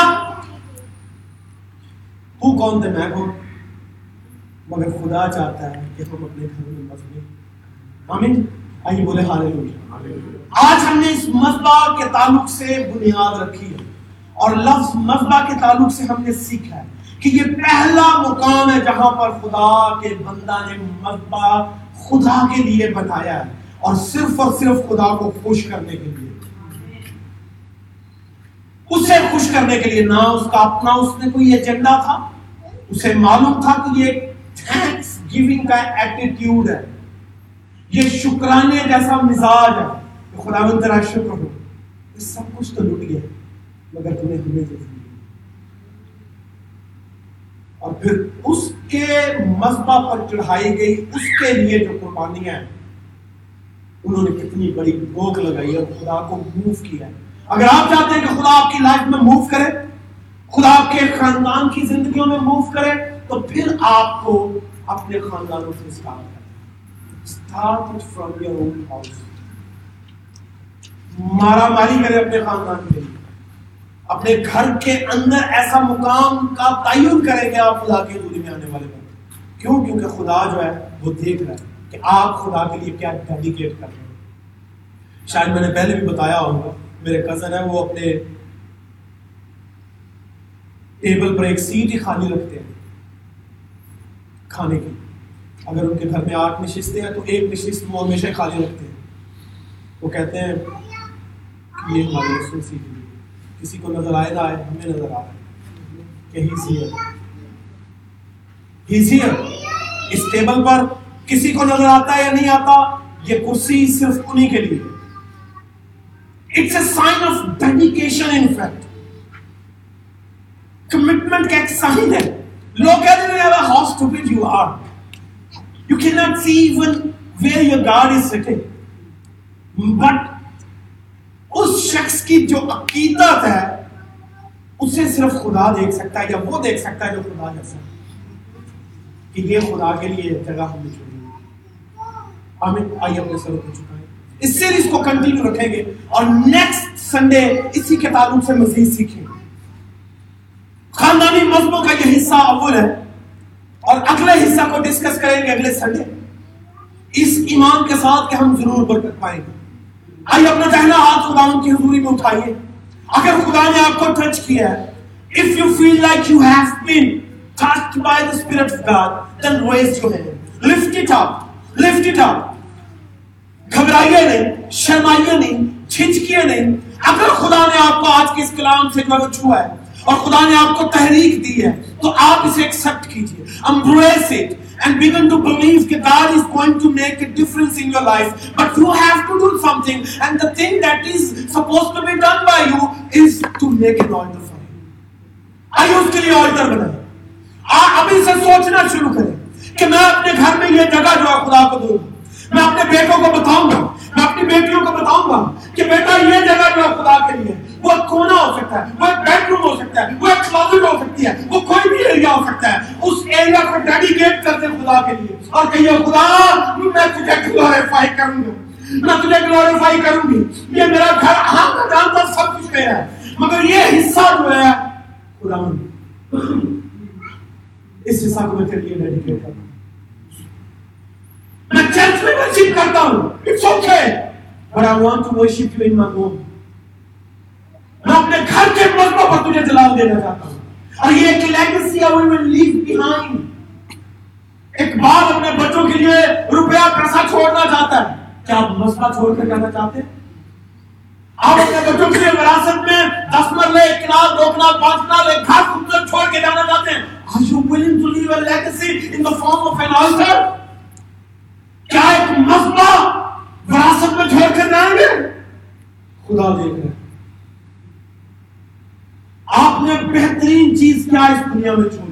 Speaker 1: تو کون تھے میں کون, مگر خدا چاہتا ہے کہ ہم اپنے گھر میں مذہب. آمین. آئیے بولے ہاللیلویا. آج ہم نے اس مذبح کے تعلق سے بنیاد رکھی ہے, اور لفظ مذبح کے تعلق سے ہم نے سیکھا ہے کہ یہ پہلا مقام ہے جہاں پر خدا کے بندہ نے مذبح خدا کے لیے بنایا ہے, اور صرف خدا کو خوش کرنے کے لیے, اسے خوش کرنے کے لیے. نہ اس کا اپنا اس نے کوئی ایجنڈا تھا, اسے معلوم تھا کہ یہ تھینکس گیونگ کا ایٹیٹیوڈ ہے, یہ شکرانے جیسا مزاج ہے کہ خداوند تیرا شکر ہو, یہ سب کچھ تو لٹ گیا مگر تم نے ہمیں دے دیا. اور پھر اس کے مذبح پر چڑھائی گئی اس کے لیے جو قربانیاں ہیں, انہوں نے کتنی بڑی بھوک لگائی اور خدا کو موو کیا ہے. اگر آپ چاہتے ہیں کہ خدا آپ کی لائف میں موو کرے, خدا آپ کے خاندان کی زندگیوں میں موو کرے, تو پھر آپ کو اپنے خاندانوں سے اسٹارٹ کریں. Start it from your own house. مارا ماری کرے اپنے خاندان کے لیے, اپنے گھر کے اندر ایسا مقام کا تعین کریں کہ آپ خدا کی حضوری میں آنے والے بن. کیوں؟ کیونکہ خدا جو ہے وہ دیکھ رہا ہے کہ آپ خدا کے لیے کیا ڈیڈیکیٹ کر رہے ہیں. شاید میں نے پہلے بھی بتایا ہوگا, میرے کزن ہے, وہ اپنے ٹیبل پر ایک سیٹ ہی خالی رکھتے ہیں کھانے کی. اگر ان کے گھر میں 8 نشستیں ہیں تو ایک نشست وہ ہمیشہ خالی رکھتے ہیں. وہ کہتے ہیں یہ ہماری رسول سیکھ لی, کسی کو نظر آئے نہ آئے, ہمیں نظر آ رہا ہے کہ ہیز ہیئر. اس ٹیبل پر کسی کو نظر آتا ہے یا نہیں آتا, یہ کرسی صرف انہی کے لیے. It's a sign of dedication. In fact commitment کا ایک سائن ہے. لوگ کہتے ہیں how stupid you are. You cannot see even where your God is sitting. But اس شخص کی جو عقیدت ہے اسے صرف خدا دیکھ سکتا ہے, یا وہ دیکھ سکتا ہے جو خدا جیسا ہے, کہ یہ خدا کے لیے جگہ ہم نے چھوڑی ہے. آمین. آئیے اپنے سر کو چکائیں. اس سیریز کو کنٹینیو رکھیں گے اور نیکسٹ سنڈے اسی کے تعلق سے مزید سیکھیں گے. خاندانی مذہبوں کا یہ حصہ اول ہے اور اگلے حصہ کو ڈسکس کریں گے اگلے سنڈے, اس ایمان کے ساتھ کہ ہم ضرور برکت پائیں گے. آئیے اپنا دہنا ہاتھ خدا کی حضوری میں اٹھائیے. اگر خدا نے آپ کو ٹچ کیا ہے, if you feel like you have been touched by the Spirit of God, then raise your hand. Lift it up. Lift it up. گھبرائیے نہیں, شرمائیے نہیں, جھجکیے نہیں. اگر خدا نے آپ کو آج کے اس کلام سے جو چھوا ہے اور خدا نے آپ کو تحریک دی ہے تو آپ اسے ایکسپٹ کیجئے. Embrace it and begin to believe that God is going to make a difference in your life. But you have to do something, and the thing that is supposed to be done by you is to make an altar for Him. آئیے اس کے لیے alter بنائیں. ابھی سے سوچنا شروع کریں کہ میں اپنے گھر میں یہ جگہ جو ہے خدا کو دوں. میں اپنے بیٹوں کو بتاؤں گا, میں اپنی بیٹیوں کو بتاؤں گا کہ بیٹا یہ جگہ جو ہے خدا کے لیے. وہ ایک کونا ہو سکتا ہے, وہ ایک بیڈ روم ہو سکتا ہے, وہ ایک کلوزٹ ہو سکتی ہے, وہ کوئی بھی ایریا ہو سکتا ہے. اس ایریا کو ڈیڈیکیٹ کرتے ہیں خدا کے لیے اور کہیے خدا میں تجھے گلوریفائی کروں گا, میں تجھے گلوریفائی کروں گی. یہ میرا گھر, ہاں میں جانتا سب کچھ میرا ہے, مگر یہ حصہ جو ہے خدا اس حصہ کو میں تیرے لیے ڈیڈیکیٹ کرتا ہوں. میں چرچ میں ورشپ کرتا ہوں, it's okay, but I want to worship you in my home. میں اپنے گھر کے مذہبوں پر تجھے جلال دینا چاہتا ہوں. اور یہ ایک لیگیسی ہے, we will leave behind. ایک باپ اپنے بچوں کے لیے روپیہ پیسہ چھوڑنا چاہتا ہے. کیا آپ مذہبہ چھوڑ کر جانا چاہتے ہیں؟ آپ اپنے بچوں کے لیے وراثت میں 10 مرلے, 1 کنال, 2 کنال, 5 کنال ایک گھر خوبصورت چھوڑ کے جانا چاہتے ہیں. Are you willing to leave a legacy in the form of an altar? کیا ایک مذہبہ وراثت میں چھوڑ کر جائیں گے؟ خدا دیکھ رہے ہیں. آپ نے بہترین چیز کیا اس دنیا میں چھوڑی.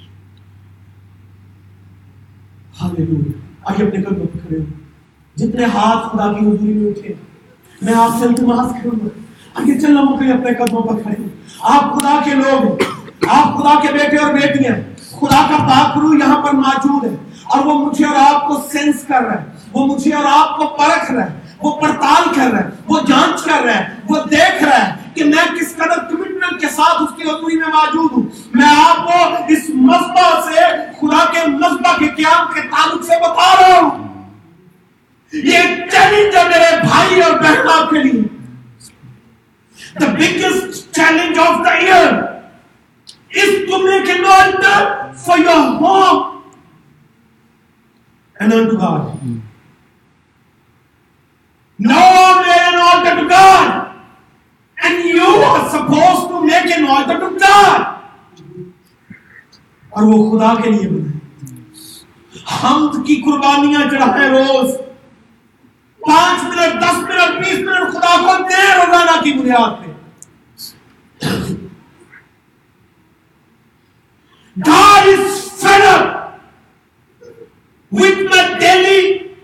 Speaker 1: ہاللیلویا. آئیے اپنے قدموں پر کھڑے ہو. جتنے ہاتھ خدا کی حضوری میں اٹھے میں آپ سے التماس کروں گا, آگے چلنا مکے اپنے قدموں پر کھڑے ہو. آپ خدا کے لوگ ہیں, آپ خدا کے بیٹے اور بیٹیاں. خدا کا پاک روح یہاں پر موجود ہے اور وہ مجھے اور آپ کو سینس کر رہا ہے, وہ مجھے اور آپ کو پرکھ رہا ہے, وہ پڑتال کر رہا ہے, وہ جانچ کر رہا ہے, وہ دیکھ رہا ہے کہ میں کس قدر کمٹمنٹ کے ساتھ اس کی حضوری میں موجود ہوں. میں آپ کو اس مذہبہ سے, خدا کے مذہبہ کے قیام کے تعلق سے بتا رہا ہوں. یہ چیلنج ہے میرے بھائی اور بہن آپ کے لیے. The biggest challenge of the year is to make an altar for your home and unto God. No, make an altar to God. And you are supposed to make an altar to God. اور وہ خدا کے لیے بنائے. حمد کی قربانیاں چڑھائیں روز. 5 منٹ, 10 منٹ, 20 منٹ خدا کو دیں روزانہ کی بنیاد پہ. God is fed up with my daily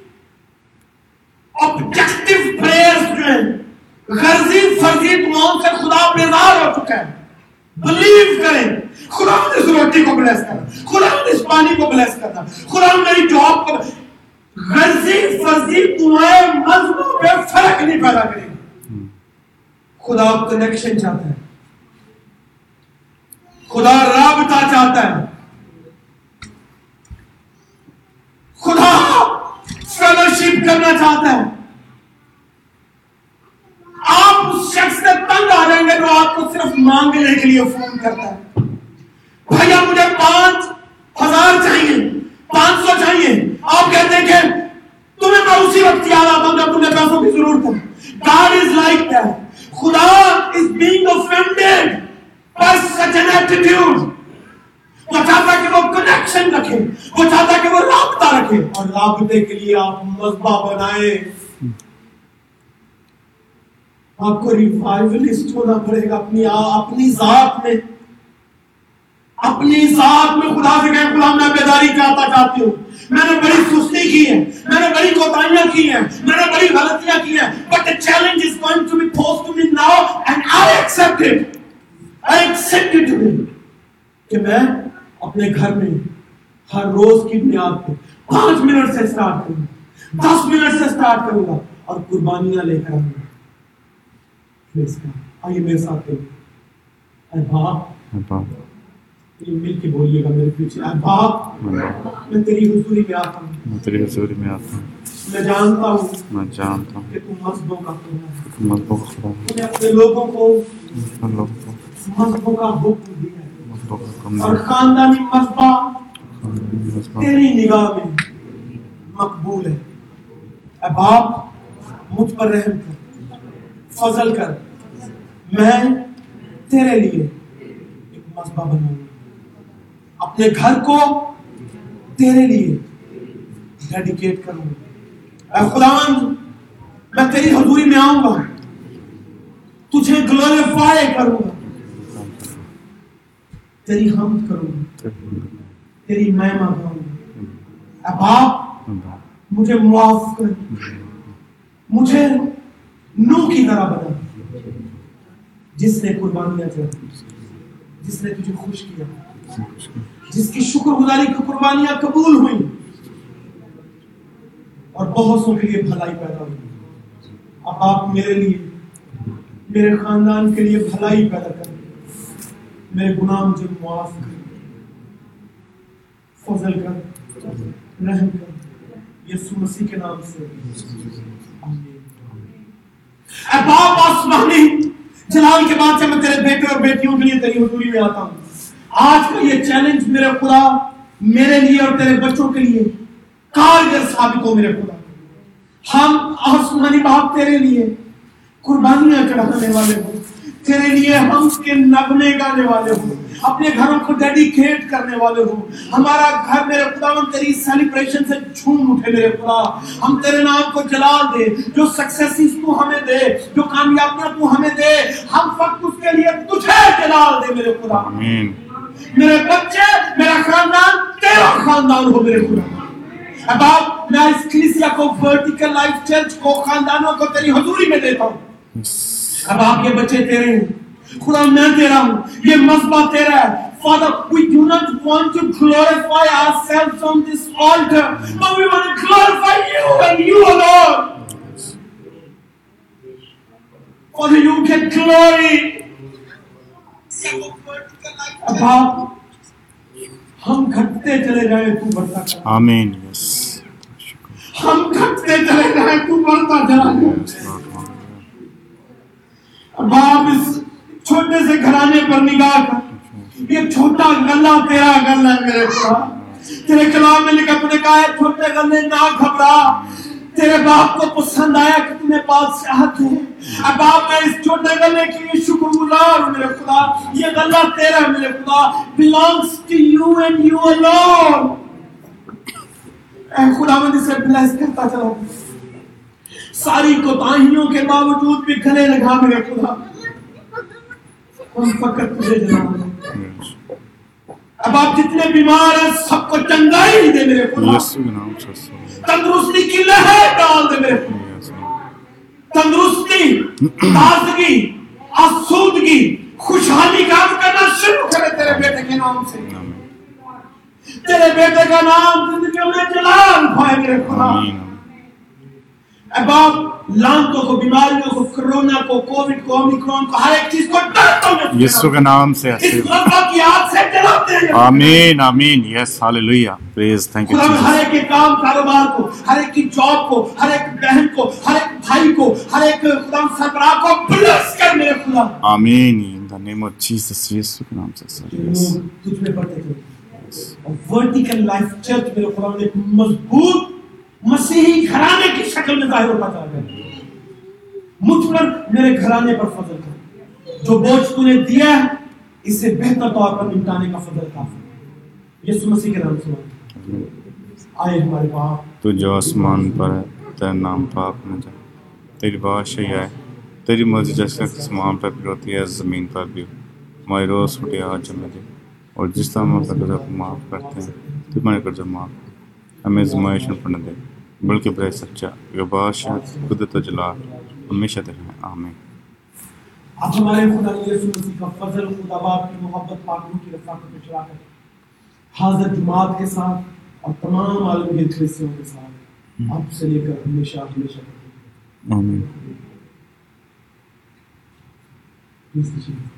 Speaker 1: objective prayers جو ہیں, غرضی فرضی دعاؤں سے خدا بیزار ہو چکا ہے. بلیو کریں, خدا اس روٹی کو بلیس کرنا, خدا اس پانی کو بلیس کرنا, خدا میری جاب کو. غرضی فرضی دعائیں مذہبوں پہ فرق نہیں پیدا کریں. خدا کنیکشن چاہتا ہے. خدا رابطہ چاہتا ہے, خدا فیلوشپ کرنا چاہتا ہے. آپ اس شخص سے تنگ آ جائیں گے جو آپ کو صرف مانگنے کے لیے فون کرتا ہے. بھیا مجھے 5,000 چاہیے, 500 چاہیے. آپ کہتے ہیں کہ تمہیں میں اسی وقت یاد آتا ہوں جب تمہیں پیسوں کی ضرورت ہے. God is like that. خدا is being offended by such an attitude. وہ چاہتا ہے کہ وہ کنیکشن رکھے, وہ چاہتا ہے کہ وہ رابطہ رکھے, اور رابطے کے لیے آپ مذبح بنائیں. آپ کو ریوائولسٹ ہونا پڑے گا اپنی ذات میں. اپنی ذات میں خدا سے کہیں خدا میں بیداری چاہتی ہوں. میں نے بڑی سستی کی ہے, میں نے بڑی کوتاہیاں کی ہیں, میں نے بڑی غلطیاں کی ہیں, but the challenge is going to be posed to me now and I accept it. I accept it today. کہ میں اپنے گھر میں ہر روز کی بنیاد پہ 5 منٹ سے سٹارٹ کروں گا, 10 منٹ سے سٹارٹ کروں گا اور قربانیاں لے کر آؤں گا. آئیے میرے ساتھ اے باپ, یہ مل کے بولیے گا میرے پیچھے. اے باپ, میں تیری حضوری میں آتا ہوں. میں جانتا ہوں کہ تم مذہبوں کا خدا ہے. تم نے اپنے لوگوں کو مذہبوں کا حکم دیا ہے, اور خاندانی مذہب تیری نگاہ میں مقبول ہے. اے باپ, مجھ پر رحم کر, فضل کر. میں تیرے لیے ایک مذبح بناؤں گا, اپنے گھر کو تیرے لیے ڈیڈیکیٹ کروں گا. اے خداوند, میں تیری حضوری میں آؤں گا, تجھے گلوریفائی کروں گا, تیری حمد کروں گا, تیری مہما گاؤں گا. اے باپ, مجھے معاف کر, مجھے نوح کی طرح بنا جس نے قربانیاں چڑھائی, جس نے تجھے خوش کیا, جس کی شکر گزاری کی قربانیاں قبول ہوئیں اور بہت سو کے لیے بھلائی پیدا ہوئی. اب آپ میرے لیے, میرے خاندان کے لیے بھلائی پیدا کریں. میرے گناہ مجھے معاف کر, فضل کر, رحم کر, یسوع مسیح کے نام سے آمین. اے باپ آسمانی جلال کے بعد سے میں تیرے بیٹے اور بیٹیوں کے لیے تیری حضوری میں آتا ہوں. آج کا یہ چیلنج میرے خدا میرے لیے اور تیرے بچوں کے لیے کارگر ثابت ہو. میرے خدا, ہم آسمانی باپ تیرے لیے قربانیاں چڑھانے والے ہوں, تیرے لیے ہم کے نغمے گانے والے ہوں, اپنے گھروں کو ڈیڈیکیٹ کرنے والے ہوں. ہمارا گھر میرے خداوند تیری سیلیبریشن سے جھوم اٹھے. میرے خدا, ہم تیرے نام کو جلال دے. جو سکسیسز تو ہمیں دے, جو کامیابیاں تو ہمیں دے, ہم فقط اس کے لیے تجھے جلال دے. میرے خدا, میرے بچے, میرا خاندان تیرا خاندان ہو. میرے خدا, اب آپ میں اس کلیسیا کو, ورٹیکل لائف چرچ کو, خاندانوں کو تیری حضوری میں دیتا ہوں. اب آپ کے بچے تیرے ہیں خدا, میں تیرا ہوں, یہ مذبح تیرا ہے. Father, we do not want to glorify ourselves on this altar, but we want to glorify you and you alone. Father, you get glory. اب آپ ہم گھٹتے چلے جائیں تو بڑھتا چلا.
Speaker 3: آمین.
Speaker 1: ہم گھٹتے چلے جائیں تو بڑھتا چلا. اب آپ اس چھوٹے سے گھرانے پر نگاہ کر. یہ چھوٹا گلہ تیرا گلہ ہے. میرے خدا, تیرے کلام میں لکھا, تو نے کہا ہے چھوٹے گلے نہ گھبرا, تیرے باپ کو پسند آیا کہ تمہیں بادشاہت ہے. اب آپ میں اس چھوٹے گلے کے لیے شکر گزار ہوں. میرے خدا, یہ گلہ تیرا ہے. میرے خدا, belongs to you and you alone. اے خدا, میں اسے بلیس کرتا چلا, ساری کوتاہیوں کے باوجود بھی گلے لگا. میرے خدا, ہم فقط تجھے جلال دیں. اب آپ جتنے بیمار ہیں سب کو چنگائی دے. میرے خدا, تندرستی کی لہر ڈال دے. میرے خدا, تندرستی, تازگی, آسودگی, خوشحالی کام کرنا شروع کرے تیرے بیٹے کے نام سے. تیرے بیٹے کا نام زندگیوں میں جلال پائے. میرے خدا, اے باپ لعنتوں کو, بیماریوں کو, کرونا کو, کووڈ کو, اومیکرون کو, ہر ایک چیز کو ڈرتا ہوں
Speaker 2: یسوع کے نام سے
Speaker 1: اس مذہب کی آگ سے جلاتے ہیں.
Speaker 2: آمین آمین. Yes hallelujah. Praise thank you
Speaker 1: خدا ہر
Speaker 2: جیسس.
Speaker 1: ایک کے کام کاروبار کو, ہر ایک کی جاب کو, ہر ایک بہن کو, ہر ایک بھائی کو, ہر ایک خدا سربراہ کو بلس کر میرے خدا.
Speaker 2: آمین. In the name of Jesus. یسوع کے نام سے سر. یس.
Speaker 1: لوگ تجھ میں پڑھتے تھے اور ورٹیکل لائف چرچ میرے خدا نے ایک مضبوط مسیحی گھرانے کی شکل میں ظاہر ہوتا چلا گیا. مجھ پر میرے گھرانے پر فضل کر, جو بوجھ تو نے دیا ہے اس سے بہتر طور پر نمٹانے کا فضل کافی. یسوع مسیح کے نام سے آئے ہمارے باپ
Speaker 2: تو جو آسمان پر ہے تیرا نام پاک نہ جائے, تیری بادشاہی آئے, تیری مرضی جیسے آسمان پر بھی ہوتی ہے زمین پر بھی. ہماری روز روٹی آج ہمیں دے, اور جس طرح ہم اپنے قرضہ کو معاف کرتے ہیں تو ہمارے قرضہ معاف کر. ہمیں آزمائش میں پڑنے دے بلکہ برے سچا یہ بادشاہ قدرت و جلال ہمیشہ تیرے ہیں. آمین.
Speaker 1: اب ہمارے خدا یسوع مسیح کا فضل, خدا باپ کی محبت, پاک روح کی رفاقت و شراکت حاضر جماعت کے ساتھ اور تمام عالمگیر کلیسیوں کے ساتھ اب سے لے کر ہمیشہ ہمیشہ.
Speaker 2: آمین.
Speaker 1: Please,